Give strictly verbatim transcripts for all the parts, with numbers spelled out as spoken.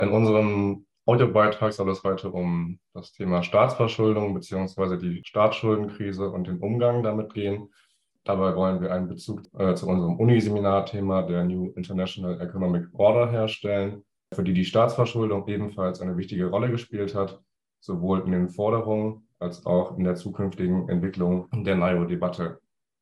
In unserem Audiobeitrag soll es heute um das Thema Staatsverschuldung bzw. die Staatsschuldenkrise und den Umgang damit gehen. Dabei wollen wir einen Bezug äh, zu unserem Uniseminarthema der New International Economic Order herstellen, für die die Staatsverschuldung ebenfalls eine wichtige Rolle gespielt hat, sowohl in den Forderungen als auch in der zukünftigen Entwicklung der N A I O-Debatte.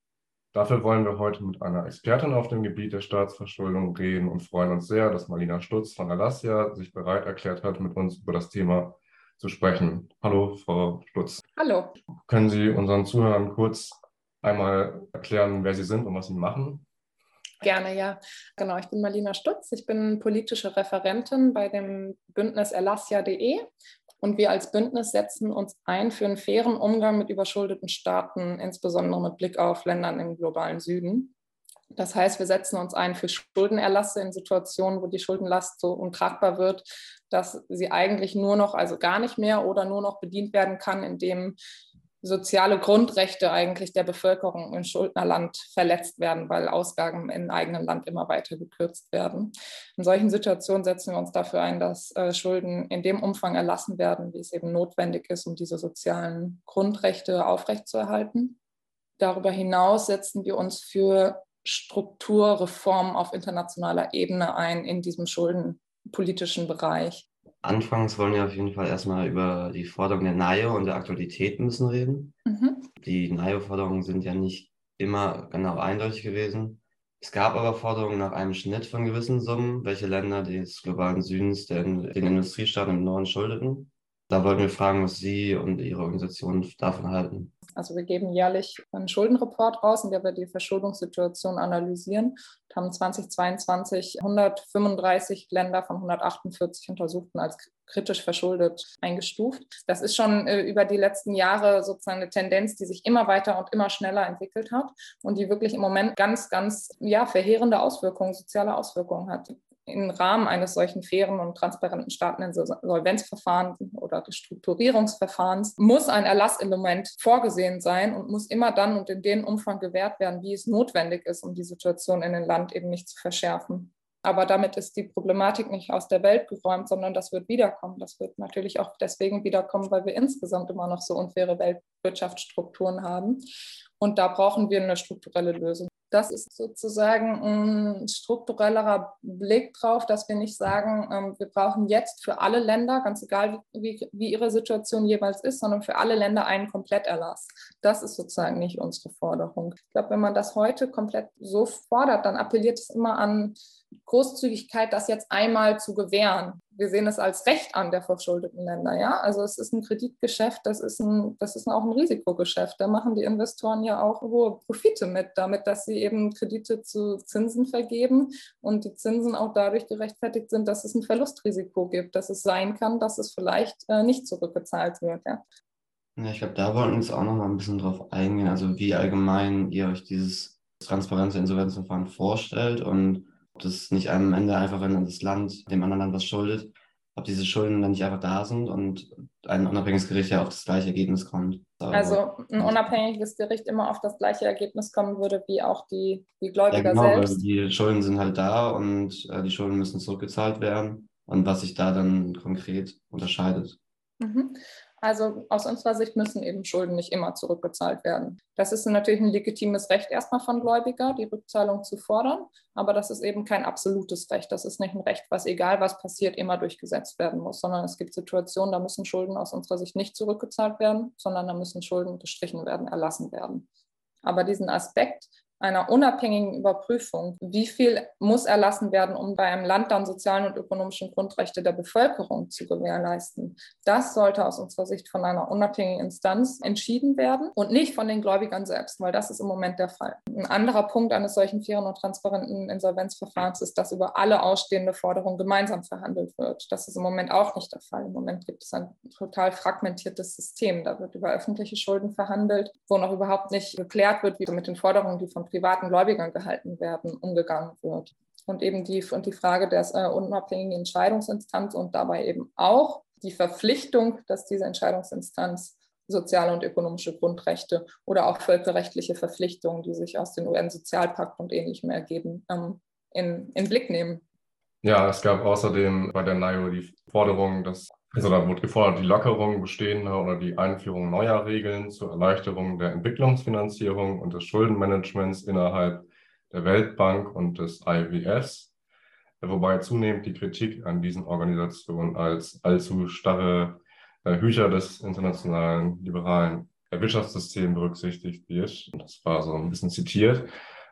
Dafür wollen wir heute mit einer Expertin auf dem Gebiet der Staatsverschuldung reden und freuen uns sehr, dass Marlina Stutz von Erlassia sich bereit erklärt hat, mit uns über das Thema zu sprechen. Hallo, Frau Stutz. Hallo. Können Sie unseren Zuhörern kurz einmal erklären, wer Sie sind und was Sie machen? Gerne, ja. Genau, ich bin Marlina Stutz. Ich bin politische Referentin bei dem Bündnis Erlassia punkt de. Und wir als Bündnis setzen uns ein für einen fairen Umgang mit überschuldeten Staaten, insbesondere mit Blick auf Ländern im globalen Süden. Das heißt, wir setzen uns ein für Schuldenerlasse in Situationen, wo die Schuldenlast so untragbar wird, dass sie eigentlich nur noch, also gar nicht mehr oder nur noch bedient werden kann, indem soziale Grundrechte eigentlich der Bevölkerung im Schuldnerland verletzt werden, weil Ausgaben im eigenen Land immer weiter gekürzt werden. In solchen Situationen setzen wir uns dafür ein, dass äh, Schulden in dem Umfang erlassen werden, wie es eben notwendig ist, um diese sozialen Grundrechte aufrechtzuerhalten. Darüber hinaus setzen wir uns für Strukturreformen auf internationaler Ebene ein in diesem schuldenpolitischen Bereich. Anfangs wollen wir auf jeden Fall erstmal über die Forderung der N A I O und der Aktualität müssen reden. Mhm. Die N A I O-Forderungen sind ja nicht immer genau eindeutig gewesen. Es gab aber Forderungen nach einem Schnitt von gewissen Summen, welche Länder des globalen Südens den, den Industriestaaten im Norden schuldeten. Da wollten wir fragen, was Sie und Ihre Organisation davon halten. Also wir geben jährlich einen Schuldenreport raus, in dem wir die Verschuldungssituation analysieren und haben zweitausendzweiundzwanzig hundertfünfunddreißig Länder von hundertachtundvierzig Untersuchten als kritisch verschuldet eingestuft. Das ist schon äh, über die letzten Jahre sozusagen eine Tendenz, die sich immer weiter und immer schneller entwickelt hat und die wirklich im Moment ganz, ganz ja, verheerende Auswirkungen, soziale Auswirkungen hat. Im Rahmen eines solchen fairen und transparenten Staateninsolvenzverfahrens oder Restrukturierungsverfahrens muss ein Erlass im Moment vorgesehen sein und muss immer dann und in dem Umfang gewährt werden, wie es notwendig ist, um die Situation in dem Land eben nicht zu verschärfen. Aber damit ist die Problematik nicht aus der Welt geräumt, sondern das wird wiederkommen. Das wird natürlich auch deswegen wiederkommen, weil wir insgesamt immer noch so unfaire Weltwirtschaftsstrukturen haben. Und da brauchen wir eine strukturelle Lösung. Das ist sozusagen ein strukturellerer Blick drauf, dass wir nicht sagen, wir brauchen jetzt für alle Länder, ganz egal wie, wie ihre Situation jeweils ist, sondern für alle Länder einen Kompletterlass. Das ist sozusagen nicht unsere Forderung. Ich glaube, wenn man das heute komplett so fordert, dann appelliert es immer an Großzügigkeit, das jetzt einmal zu gewähren. Wir sehen es als Recht an der verschuldeten Länder. Ja? Also es ist ein Kreditgeschäft, das ist, ein, das ist auch ein Risikogeschäft. Da machen die Investoren ja auch hohe Profite mit, damit, dass sie eben Kredite zu Zinsen vergeben und die Zinsen auch dadurch gerechtfertigt sind, dass es ein Verlustrisiko gibt, dass es sein kann, dass es vielleicht äh, nicht zurückgezahlt wird. Ja? Ja, ich glaube, da wollten wir uns auch noch mal ein bisschen drauf eingehen, also wie allgemein ihr euch dieses transparente Insolvenzverfahren vorstellt und ob das nicht am Ende einfach, wenn das Land dem anderen Land was schuldet, ob diese Schulden dann nicht einfach da sind und ein unabhängiges Gericht ja auf das gleiche Ergebnis kommt. Also ein unabhängiges Gericht immer auf das gleiche Ergebnis kommen würde, wie auch die, die Gläubiger ja, genau, selbst. Weil die Schulden sind halt da und äh, die Schulden müssen zurückgezahlt werden und was sich da dann konkret unterscheidet. Mhm. Also aus unserer Sicht müssen eben Schulden nicht immer zurückgezahlt werden. Das ist natürlich ein legitimes Recht erstmal von Gläubiger, die Rückzahlung zu fordern, aber das ist eben kein absolutes Recht. Das ist nicht ein Recht, was egal was passiert, immer durchgesetzt werden muss, sondern es gibt Situationen, da müssen Schulden aus unserer Sicht nicht zurückgezahlt werden, sondern da müssen Schulden gestrichen werden, erlassen werden. Aber diesen Aspekt einer unabhängigen Überprüfung, wie viel muss erlassen werden, um bei einem Land dann sozialen und ökonomischen Grundrechte der Bevölkerung zu gewährleisten. Das sollte aus unserer Sicht von einer unabhängigen Instanz entschieden werden und nicht von den Gläubigern selbst, weil das ist im Moment der Fall. Ein anderer Punkt eines solchen fairen und transparenten Insolvenzverfahrens ist, dass über alle ausstehende Forderungen gemeinsam verhandelt wird. Das ist im Moment auch nicht der Fall. Im Moment gibt es ein total fragmentiertes System. Da wird über öffentliche Schulden verhandelt, wo noch überhaupt nicht geklärt wird, wie mit den Forderungen, die von privaten Gläubigern gehalten werden, umgegangen wird. Und eben die, und die Frage der äh, unabhängigen Entscheidungsinstanz und dabei eben auch die Verpflichtung, dass diese Entscheidungsinstanz soziale und ökonomische Grundrechte oder auch völkerrechtliche Verpflichtungen, die sich aus dem U N-Sozialpakt und Ähnlichem ergeben, ähm, in, in Blick nehmen. Ja, es gab außerdem bei der N A I O die Forderung, dass, also da wurde gefordert, die Lockerung bestehender oder die Einführung neuer Regeln zur Erleichterung der Entwicklungsfinanzierung und des Schuldenmanagements innerhalb der Weltbank und des I W Fs, wobei zunehmend die Kritik an diesen Organisationen als allzu starre äh, Hüter des internationalen liberalen Wirtschaftssystems berücksichtigt wird. Das war so ein bisschen zitiert.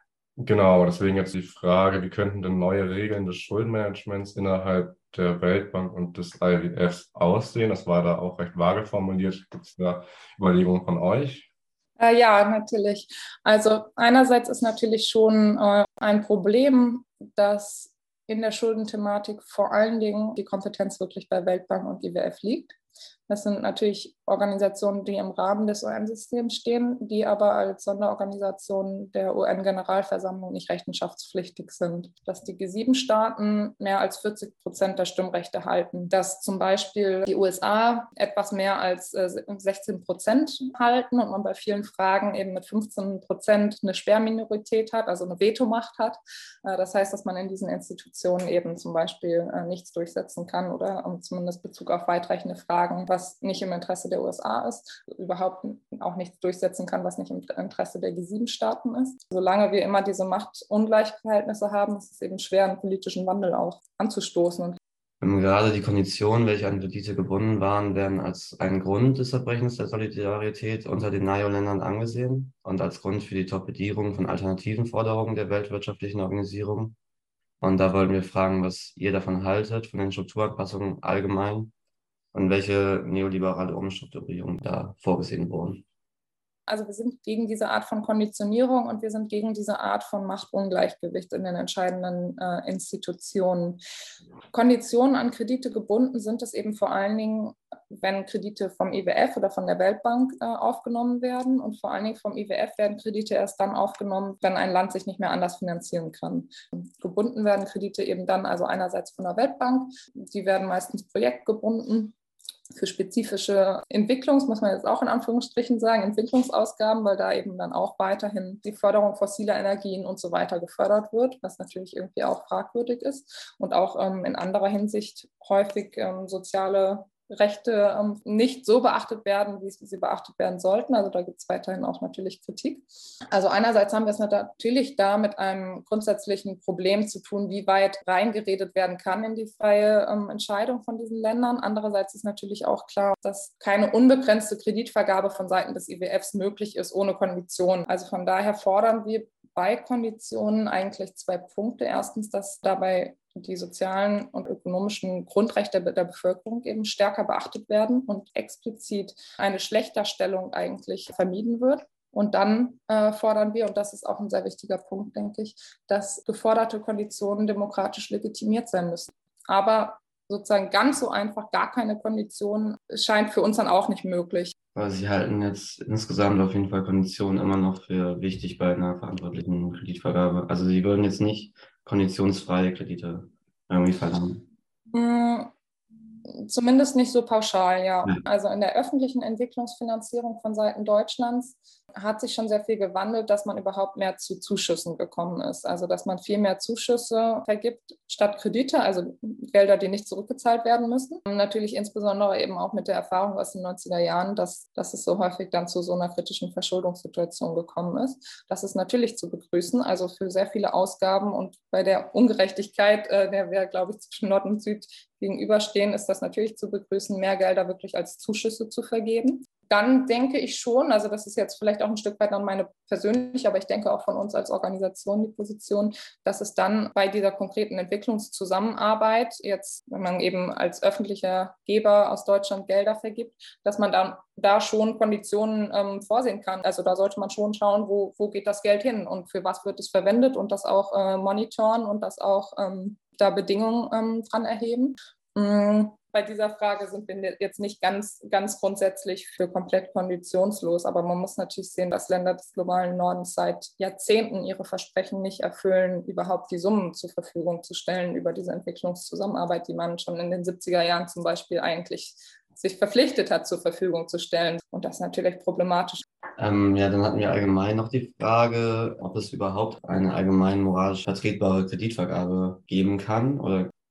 Genau, deswegen jetzt die Frage, wie könnten denn neue Regeln des Schuldenmanagements innerhalb der Weltbank und des I W Fs aussehen? Das war da auch recht vage formuliert. Gibt es da Überlegungen von euch? Äh, ja, natürlich. Also einerseits ist natürlich schon äh, ein Problem, dass in der Schuldenthematik vor allen Dingen die Kompetenz wirklich bei Weltbank und I W F liegt. Das sind natürlich Organisationen, die im Rahmen des U N-Systems stehen, die aber als Sonderorganisationen der U N-Generalversammlung nicht rechenschaftspflichtig sind. Dass die G sieben Staaten mehr als vierzig Prozent der Stimmrechte halten, dass zum Beispiel die U S A etwas mehr als sechzehn Prozent halten und man bei vielen Fragen eben mit fünfzehn Prozent eine Sperrminorität hat, also eine Vetomacht hat. Das heißt, dass man in diesen Institutionen eben zum Beispiel nichts durchsetzen kann oder zumindest Bezug auf weitreichende Fragen, was nicht im Interesse der U S A ist, überhaupt auch nichts durchsetzen kann, was nicht im Interesse der G sieben Staaten ist. Solange wir immer diese Machtungleichverhältnisse haben, ist es eben schwer, einen politischen Wandel auch anzustoßen. Und gerade die Konditionen, welche an Kredite gebunden waren, werden als ein Grund des Verbrechens der Solidarität unter den N A I O-Ländern angesehen und als Grund für die Torpedierung von alternativen Forderungen der weltwirtschaftlichen Organisierung. Und da wollten wir fragen, was ihr davon haltet, von den Strukturanpassungen allgemein und welche neoliberale Umstrukturierungen da vorgesehen wurden. Also wir sind gegen diese Art von Konditionierung und wir sind gegen diese Art von Machtungleichgewicht in den entscheidenden äh, Institutionen. Konditionen an Kredite gebunden sind es eben vor allen Dingen, wenn Kredite vom I W F oder von der Weltbank äh, aufgenommen werden. Und vor allen Dingen vom I W F werden Kredite erst dann aufgenommen, wenn ein Land sich nicht mehr anders finanzieren kann. Gebunden werden Kredite eben dann also einerseits von der Weltbank. Die werden meistens projektgebunden. Für spezifische Entwicklungs, muss man jetzt auch in Anführungsstrichen sagen, Entwicklungsausgaben, weil da eben dann auch weiterhin die Förderung fossiler Energien und so weiter gefördert wird, was natürlich irgendwie auch fragwürdig ist und auch ähm, in anderer Hinsicht häufig ähm, soziale Rechte ähm, nicht so beachtet werden, wie sie beachtet werden sollten. Also da gibt es weiterhin auch natürlich Kritik. Also einerseits haben wir es natürlich da mit einem grundsätzlichen Problem zu tun, wie weit reingeredet werden kann in die freie ähm, Entscheidung von diesen Ländern. Andererseits ist natürlich auch klar, dass keine unbegrenzte Kreditvergabe von Seiten des I W Fs möglich ist ohne Konditionen. Also von daher fordern wir bei Konditionen eigentlich zwei Punkte. Erstens, dass dabei die sozialen und ökonomischen Grundrechte der Bevölkerung eben stärker beachtet werden und explizit eine Schlechterstellung eigentlich vermieden wird. Und dann äh, fordern wir, und das ist auch ein sehr wichtiger Punkt, denke ich, dass geforderte Konditionen demokratisch legitimiert sein müssen. Aber sozusagen ganz so einfach gar keine Konditionen scheint für uns dann auch nicht möglich. Aber Sie halten jetzt insgesamt auf jeden Fall Konditionen immer noch für wichtig bei einer verantwortlichen Kreditvergabe. Also Sie würden jetzt nicht konditionsfreie Kredite irgendwie verlangen. Hm. Zumindest nicht so pauschal, ja. Also in der öffentlichen Entwicklungsfinanzierung von Seiten Deutschlands hat sich schon sehr viel gewandelt, dass man überhaupt mehr zu Zuschüssen gekommen ist. Also dass man viel mehr Zuschüsse vergibt statt Kredite, also Gelder, die nicht zurückgezahlt werden müssen. Natürlich insbesondere eben auch mit der Erfahrung aus den neunziger Jahren, dass, dass es so häufig dann zu so einer kritischen Verschuldungssituation gekommen ist. Das ist natürlich zu begrüßen, also für sehr viele Ausgaben und bei der Ungerechtigkeit, äh, der wir, glaube ich, zwischen Nord und Süd gegenüberstehen, ist das natürlich zu begrüßen, mehr Gelder wirklich als Zuschüsse zu vergeben. Dann denke ich schon, also das ist jetzt vielleicht auch ein Stück weit dann meine persönliche, aber ich denke auch von uns als Organisation die Position, dass es dann bei dieser konkreten Entwicklungszusammenarbeit jetzt, wenn man eben als öffentlicher Geber aus Deutschland Gelder vergibt, dass man dann da schon Konditionen ähm, vorsehen kann. Also da sollte man schon schauen, wo, wo geht das Geld hin und für was wird es verwendet und das auch äh, monitoren und das auch ähm, da Bedingungen ähm, dran erheben. Mhm. Bei dieser Frage sind wir jetzt nicht ganz, ganz grundsätzlich für komplett konditionslos, aber man muss natürlich sehen, dass Länder des globalen Nordens seit Jahrzehnten ihre Versprechen nicht erfüllen, überhaupt die Summen zur Verfügung zu stellen über diese Entwicklungszusammenarbeit, die man schon in den siebziger Jahren zum Beispiel eigentlich sich verpflichtet hat, zur Verfügung zu stellen. Und das ist natürlich problematisch. Ähm, ja, dann hatten wir allgemein noch die Frage, ob es überhaupt eine allgemein moralisch vertretbare Kreditvergabe geben kann oder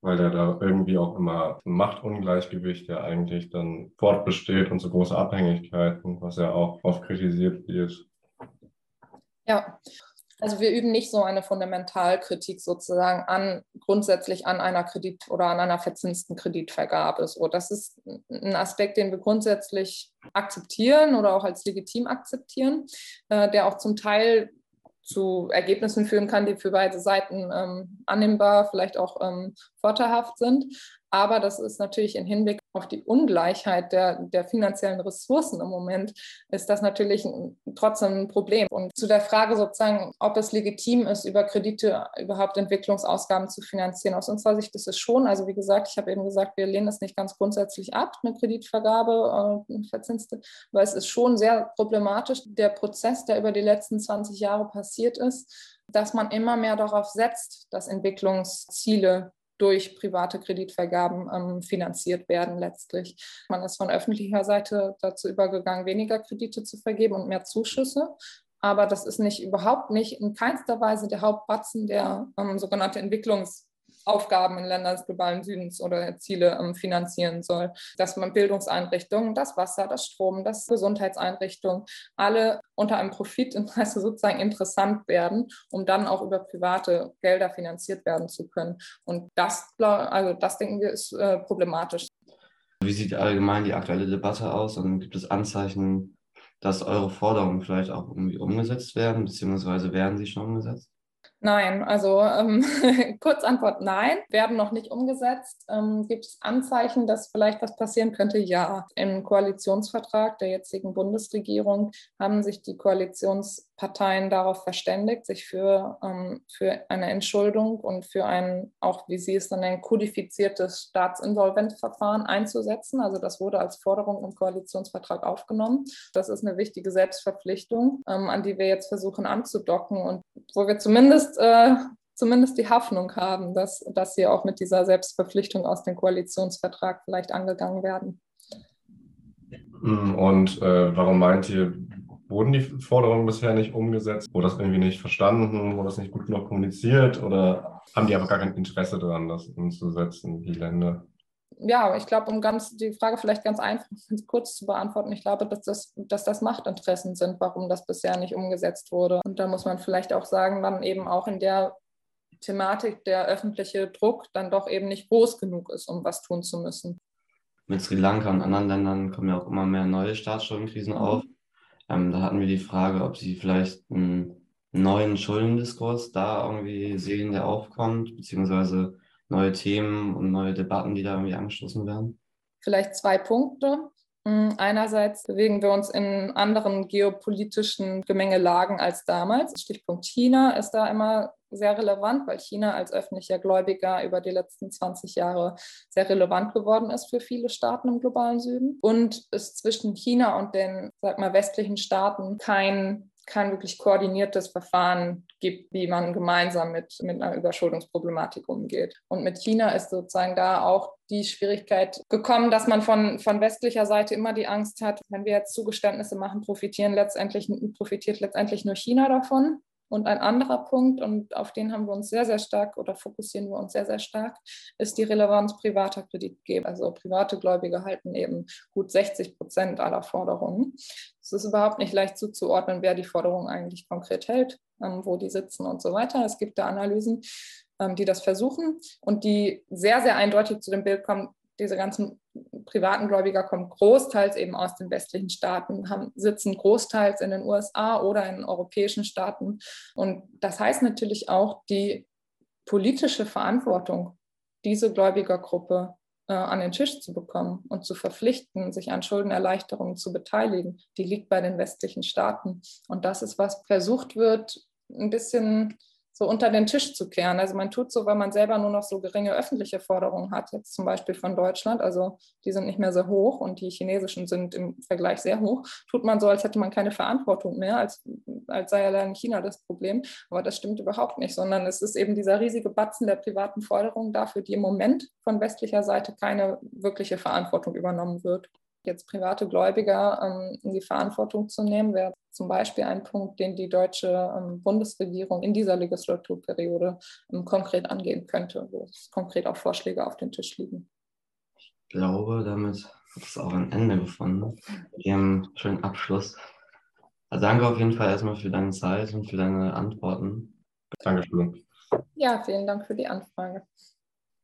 weil der da irgendwie auch immer ein Machtungleichgewicht ja eigentlich dann fortbesteht und so große Abhängigkeiten, was ja auch oft kritisiert wird. Ja, also wir üben nicht so eine Fundamentalkritik sozusagen an, grundsätzlich an einer Kredit- oder an einer verzinsten Kreditvergabe. So, das ist ein Aspekt, den wir grundsätzlich akzeptieren oder auch als legitim akzeptieren, äh, der auch zum Teil zu Ergebnissen führen kann, die für beide Seiten ähm, annehmbar, vielleicht auch ähm, vorteilhaft sind. Aber das ist natürlich im Hinblick auf die Ungleichheit der, der finanziellen Ressourcen im Moment, ist das natürlich ein, trotzdem ein Problem. Und zu der Frage sozusagen, ob es legitim ist, über Kredite überhaupt Entwicklungsausgaben zu finanzieren. Aus unserer Sicht ist es schon. Also wie gesagt, ich habe eben gesagt, wir lehnen es nicht ganz grundsätzlich ab, eine Kreditvergabe, äh, verzinste, weil es ist schon sehr problematisch, der Prozess, der über die letzten zwanzig Jahre passiert ist, dass man immer mehr darauf setzt, dass Entwicklungsziele durch private Kreditvergaben ähm, finanziert werden letztlich. Man ist von öffentlicher Seite dazu übergegangen, weniger Kredite zu vergeben und mehr Zuschüsse. Aber das ist nicht überhaupt nicht in keinster Weise der Hauptbatzen, der ähm, sogenannte Entwicklungsaufgaben in Ländern des globalen Südens oder Ziele ähm, finanzieren soll. Dass man Bildungseinrichtungen, das Wasser, das Strom, das Gesundheitseinrichtungen, alle unter einem Profitinteresse sozusagen interessant werden, um dann auch über private Gelder finanziert werden zu können. Und das, also das denken wir, ist äh, problematisch. Wie sieht allgemein die aktuelle Debatte aus? Und gibt es Anzeichen, dass eure Forderungen vielleicht auch irgendwie umgesetzt werden, beziehungsweise werden sie schon umgesetzt? Nein, also ähm, Kurzantwort nein, werden noch nicht umgesetzt. Ähm, gibt es Anzeichen, dass vielleicht was passieren könnte? Ja. Im Koalitionsvertrag der jetzigen Bundesregierung haben sich die Koalitionsparteien darauf verständigt, sich für, ähm, für eine Entschuldung und für ein, auch wie Sie es dann nennen, kodifiziertes Staatsinsolvenzverfahren einzusetzen. Also das wurde als Forderung im Koalitionsvertrag aufgenommen. Das ist eine wichtige Selbstverpflichtung, ähm, an die wir jetzt versuchen anzudocken und wo wir zumindest Äh, zumindest die Hoffnung haben, dass, dass sie auch mit dieser Selbstverpflichtung aus dem Koalitionsvertrag vielleicht angegangen werden. Und äh, warum meint ihr, wurden die Forderungen bisher nicht umgesetzt? Wurde das irgendwie nicht verstanden? Wurde das nicht gut genug kommuniziert? Oder haben die einfach gar kein Interesse daran, das umzusetzen, die Länder? Ja, ich glaube, um ganz die Frage vielleicht ganz einfach ganz kurz zu beantworten, ich glaube, dass das, dass das Machtinteressen sind, warum das bisher nicht umgesetzt wurde. Und da muss man vielleicht auch sagen, dann eben auch in der Thematik der öffentliche Druck dann doch eben nicht groß genug ist, um was tun zu müssen. Mit Sri Lanka und anderen Ländern kommen ja auch immer mehr neue Staatsschuldenkrisen mhm. auf. Ähm, da hatten wir die Frage, ob Sie vielleicht einen neuen Schuldendiskurs da irgendwie sehen, der aufkommt, beziehungsweise neue Themen und neue Debatten, die da irgendwie angestoßen werden? Vielleicht zwei Punkte. Einerseits bewegen wir uns in anderen geopolitischen Gemengelagen als damals. Stichpunkt China ist da immer sehr relevant, weil China als öffentlicher Gläubiger über die letzten zwanzig Jahre sehr relevant geworden ist für viele Staaten im globalen Süden. Und es zwischen China und den, sag mal, westlichen Staaten kein kein wirklich koordiniertes Verfahren gibt, wie man gemeinsam mit, mit einer Überschuldungsproblematik umgeht. Und mit China ist sozusagen da auch die Schwierigkeit gekommen, dass man von, von westlicher Seite immer die Angst hat, wenn wir jetzt Zugeständnisse machen, profitieren letztendlich, profitiert letztendlich nur China davon. Und ein anderer Punkt, und auf den haben wir uns sehr, sehr stark oder fokussieren wir uns sehr, sehr stark, ist die Relevanz privater Kreditgeber. Also private Gläubiger halten eben gut sechzig Prozent aller Forderungen. Es ist überhaupt nicht leicht zuzuordnen, wer die Forderungen eigentlich konkret hält, wo die sitzen und so weiter. Es gibt da Analysen, die das versuchen und die sehr, sehr eindeutig zu dem Bild kommen, diese ganzen privaten Gläubiger kommen großteils eben aus den westlichen Staaten, haben, sitzen großteils in den U S A oder in europäischen Staaten. Und das heißt natürlich auch, die politische Verantwortung, diese Gläubigergruppe äh, an den Tisch zu bekommen und zu verpflichten, sich an Schuldenerleichterungen zu beteiligen, die liegt bei den westlichen Staaten. Und das ist, was versucht wird, ein bisschen so unter den Tisch zu kehren. Also man tut so, weil man selber nur noch so geringe öffentliche Forderungen hat, jetzt zum Beispiel von Deutschland, also die sind nicht mehr sehr hoch und die chinesischen sind im Vergleich sehr hoch, tut man so, als hätte man keine Verantwortung mehr, als, als sei allein China das Problem. Aber das stimmt überhaupt nicht, sondern es ist eben dieser riesige Batzen der privaten Forderungen dafür, die im Moment von westlicher Seite keine wirkliche Verantwortung übernommen wird. Jetzt private Gläubiger ähm, in die Verantwortung zu nehmen, wäre zum Beispiel ein Punkt, den die deutsche ähm, Bundesregierung in dieser Legislaturperiode ähm, konkret angehen könnte, wo es konkret auch Vorschläge auf den Tisch liegen. Ich glaube, damit hat es auch ein Ende gefunden. Wir haben einen schönen Abschluss. Also danke auf jeden Fall erstmal für deine Zeit und für deine Antworten. Dankeschön. Ja, vielen Dank für die Anfrage.